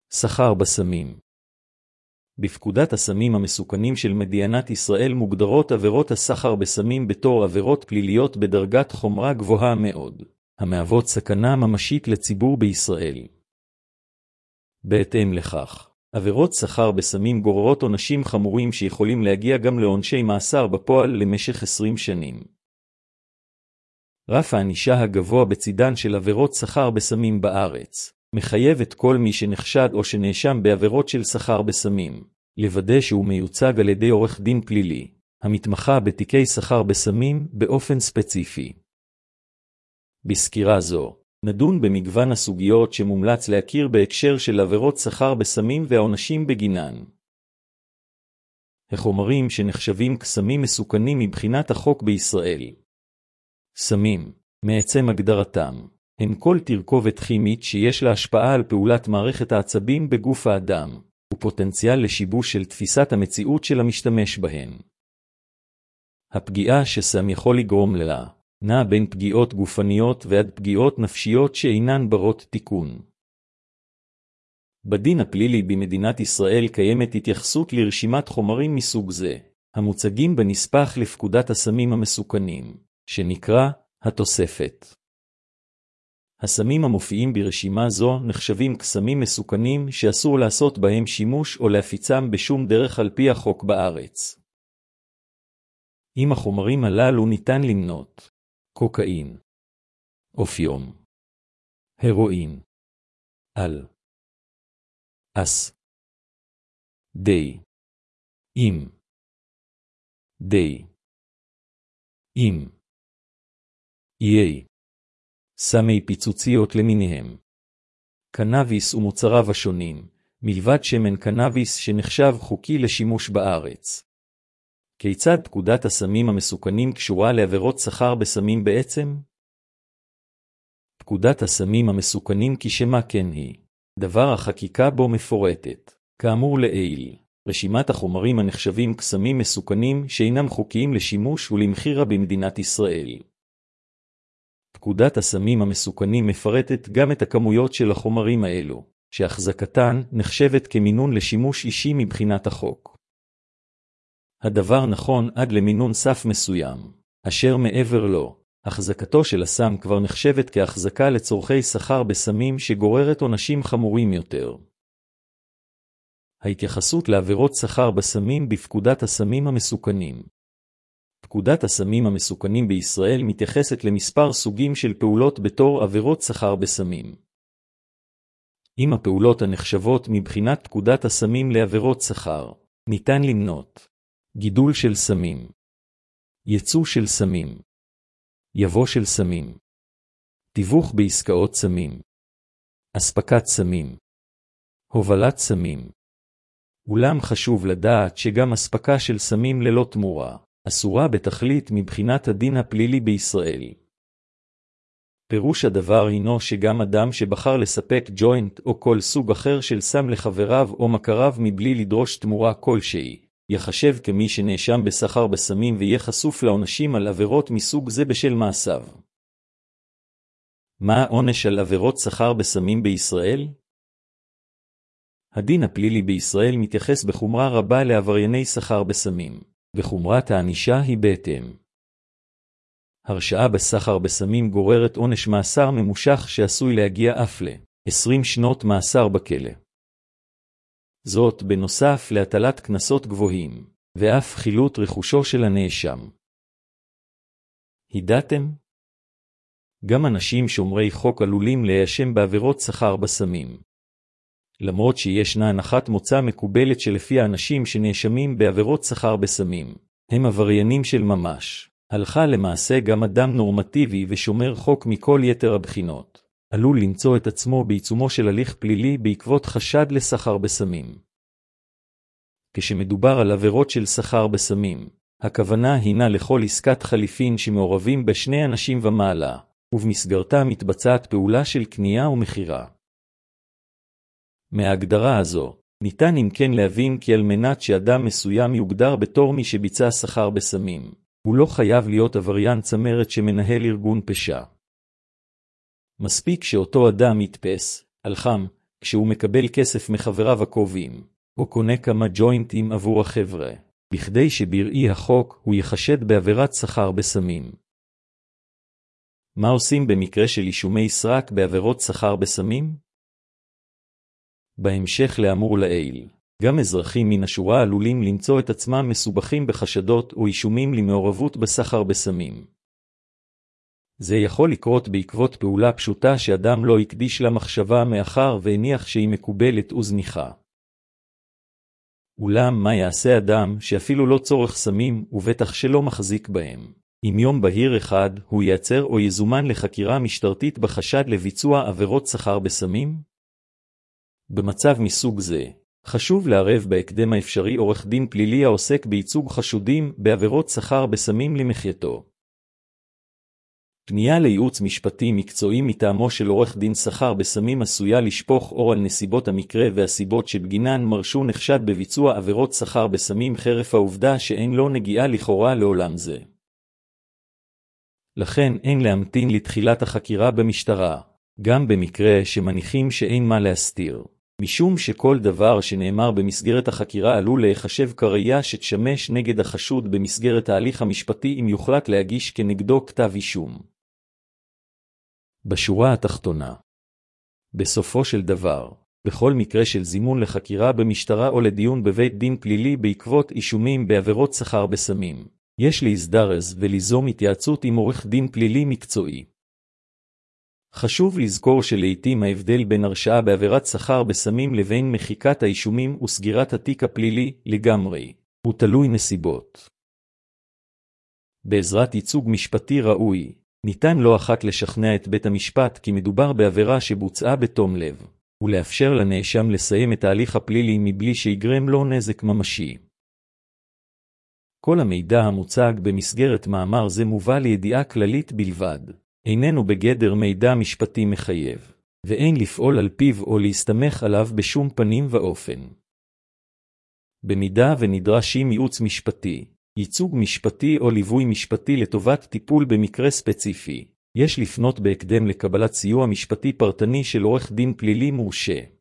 סחר בסמים. בפקודת הסמים המסוכנים של מדינת ישראל מוגדרות עבירות הסחר בסמים בתור עבירות פליליות בדרגת חומרה גבוהה מאוד, המהוות סכנה ממשית לציבור בישראל. בהתאם לכך, עבירות סחר בסמים גוררות עונשים חמורים שיכולים להגיע גם לעונשי מאסר בפועל למשך 20 שנים. רף הענישה הגבוה בצידן של עבירות סחר בסמים בארץ מחייב את כל מי שנחשד או שנאשם בעבירות של סחר בסמים לוודא שהוא מיוצג על ידי עורך דין פלילי המתמחה בתיקי סחר בסמים באופן ספציפי. בסקירה זו נדון במגוון הסוגיות שמומלץ להכיר בהקשר של עבירות סחר בסמים והעונשים בגינן. החומרים שנחשבים כסמים מסוכנים מבחינת החוק בישראל. סמים, מעצם הגדרתם, הם כל תרכובת כימית שיש לה השפעה על פעולת מערכת העצבים בגוף האדם, ופוטנציאל לשיבוש של תפיסת המציאות של המשתמש בהן. הפגיעה שסם יכול לגרום לה נע בין פגיעות גופניות ועד פגיעות נפשיות שאינן ברות תיקון. בדין הפלילי במדינת ישראל קיימת התייחסות לרשימת חומרים מסוג זה, המוצגים בנספח לפקודת הסמים המסוכנים, שנקרא התוספת. הסמים המופיעים ברשימה זו נחשבים כסמים מסוכנים שאסור לעשות בהם שימוש או להפיצם בשום דרך על פי החוק בארץ. עם החומרים הללו ניתן למנות קוקאין, אופיום, הרואין, אס, איי, סמי פיצוציות למיניהם, קנאביס ומוצריו השונים, מלבד שמן קנאביס שנחשב חוקי לשימוש בארץ. כיצד פקודת הסמים המסוכנים קשורה לעבירות סחר בסמים בעצם? פקודת הסמים המסוכנים כשמה כן היא. דבר החקיקה בו מפורטת. כאמור לעיל, רשימת החומרים הנחשבים כסמים מסוכנים שאינם חוקיים לשימוש ולמחירה במדינת ישראל. פקודת הסמים המסוכנים מפרטת גם את הכמויות של החומרים האלו, שהחזקתן נחשבת כמינון לשימוש אישי מבחינת החוק. הדבר נכון עד למינון סף מסוים, אשר מעבר לו, החזקתו של הסם כבר נחשבת כהחזקה לצורכי סחר בסמים שגוררת עונשים חמורים יותר. ההתייחסות לעבירות סחר בסמים בפקודת הסמים המסוכנים. פקודת הסמים המסוכנים בישראל מתייחסת למספר סוגים של פעולות בתור עבירות סחר בסמים. עם הפעולות הנחשבות מבחינת פקודת הסמים לעבירות סחר, ניתן למנות גידול של סמים, ייצוא של סמים, יבוא של סמים, תיווך בעסקאות סמים, אספקת סמים, הובלת סמים. אולם חשוב לדעת שגם אספקה של סמים ללא תמורה אסורה בתכלית מבחינת הדין הפלילי בישראל. פירוש הדבר הינו שגם אדם שבחר לספק ג'וינט או כל סוג אחר של סם לחבריו או מכריו מבלי לדרוש תמורה כלשהי, יחשב כמי שנאשם בסחר בסמים ויהיה חשוף לעונשים על עבירות מסוג זה בשל מעשיו. מה העונש על עבירות סחר בסמים בישראל? הדין הפלילי בישראל מתייחס בחומרה רבה לעברייני סחר בסמים, וחומרת הענישה היא בהתאם. הרשעה בסחר בסמים גוררת עונש מאסר ממושך שעשוי להגיע אף ל-20 שנות מאסר בכלא. זאת בנוסף להטלת קנסות גבוהים, ואף חילוט רכושו של הנאשם. ידעתם? גם אנשים שומרי חוק עלולים להיאשם בעבירות סחר בסמים. למרות שישנה הנחת מוצא מקובלת שלפי האנשים שנאשמים בעבירות סחר בסמים, הם עבריינים של ממש. הלכה למעשה גם אדם נורמטיבי ושומר חוק מכל יתר הבחינות, עלול למצוא את עצמו בעיצומו של הליך פלילי בעקבות חשד לסחר בסמים. כשמדובר על עבירות של סחר בסמים, הכוונה הינה לכל עסקת חליפין שמעורבים בשני אנשים ומעלה, ובמסגרתה מתבצעת פעולה של קנייה ומכירה. מההגדרה הזו, ניתן אם כן להבין כי על מנת שאדם מסוים יוגדר בתור מי שביצע סחר בסמים, הוא לא חייב להיות עבריין צמרת שמנהל ארגון פשע. מספיק שאותו אדם יתפס, על חם, כשהוא מקבל כסף מחבריו הקרובים, או קונה כמה ג'וינטים עבור החבר'ה, בכדי שבראי החוק הוא יחשד בעבירת סחר בסמים. מה עושים במקרה של אישומי סרק בעבירות סחר בסמים? בהמשך לאמור לעיל, גם אזרחים מן השורה עלולים למצוא את עצמם מסובכים בחשדות או אישומים למעורבות בסחר בסמים. זה יכול לקרות בעקבות פעולה פשוטה שאדם לא הקדיש לה מחשבה מאחר והניח שהיא מקובלת וזניחה. אולם מה יעשה אדם שאפילו לא צורך סמים ובטח שלא מחזיק בהם? אם יום בהיר אחד הוא ייעצר או יזומן לחקירה משטרתית בחשד לביצוע עבירות סחר בסמים? במצב מסוג זה, חשוב לערב בהקדם האפשרי עורך דין פלילי העוסק בייצוג חשודים בעבירות סחר בסמים למחייתו. פנייה לייעוץ משפטי מקצועי מטעמו של עורך דין סחר בסמים עשויה לשפוך אור על נסיבות המקרה והסיבות שבגינן מרשו נחשד בביצוע עבירות סחר בסמים חרף העובדה שאין לו נגיעה לכאורה לעולם זה. לכן אין להמתין לתחילת החקירה במשטרה, גם במקרה שמניחים שאין מה להסתיר, משום שכל דבר שנאמר במסגרת החקירה עלול להיחשב כראיה שתשמש נגד החשוד במסגרת ההליך המשפטי אם יוחלט להגיש כנגדו כתב אישום. בשורה התחתונה, בסופו של דבר, בכל מקרה של זימון לחקירה במשטרה או לדיון בבית דין פלילי בעקבות אישומים בעבירות סחר בסמים, יש להזדרז וליזום התייעצות עם עורך דין פלילי מקצועי. חשוב לזכור שלעיתים ההבדל בין הרשעה בעבירת סחר בסמים לבין מחיקת האישומים וסגירת התיק הפלילי לגמרי, הוא תלוי נסיבות. בעזרת ייצוג משפטי ראוי, ניתן לא אחת לשכנע את בית המשפט כי מדובר בעבירה שבוצעה בתום לב, ולאפשר לנאשם לסיים את ההליך הפלילי מבלי שיגרם לו נזק ממשי. כל המידע המוצג במסגרת מאמר זה מובא לידיעה כללית בלבד, איננו בגדר מידע משפטי מחייב, ואין לפעול על פיו או להסתמך עליו בשום פנים ואופן. במידה ונדרשים ייעוץ משפטי, ייצוג משפטי או ליווי משפטי לטובת טיפול במקרה ספציפי, יש לפנות בהקדם לקבלת סיוע משפטי פרטני של עורך דין פלילי מורשה.